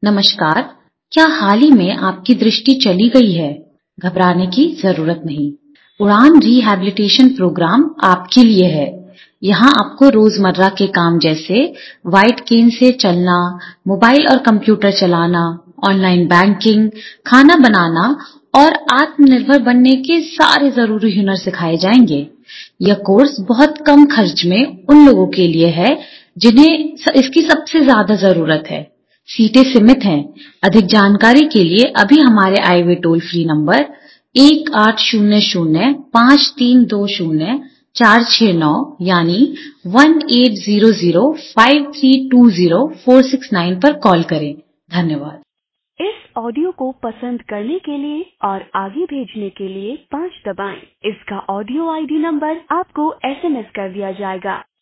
नमस्कार। क्या हाल ही में आपकी दृष्टि चली गई है? घबराने की जरूरत नहीं। उड़ान रिहैबिलिटेशन प्रोग्राम आपके लिए है। यहाँ आपको रोजमर्रा के काम जैसे व्हाइट केन से चलना, मोबाइल और कंप्यूटर चलाना, ऑनलाइन बैंकिंग, खाना बनाना और आत्मनिर्भर बनने के सारे जरूरी हुनर सिखाए जाएंगे। यह कोर्स बहुत कम खर्च में उन लोगों के लिए है जिन्हें इसकी सबसे ज्यादा जरूरत है। सीटें सीमित हैं। अधिक जानकारी के लिए अभी हमारे आईवे टोल फ्री नंबर 1800-5320-469 यानी 1800-5320-469 पर कॉल करें। धन्यवाद। इस ऑडियो को पसंद करने के लिए और आगे भेजने के लिए 5 दबाएं। इसका ऑडियो आईडी नंबर आपको एसएमएस कर दिया जाएगा।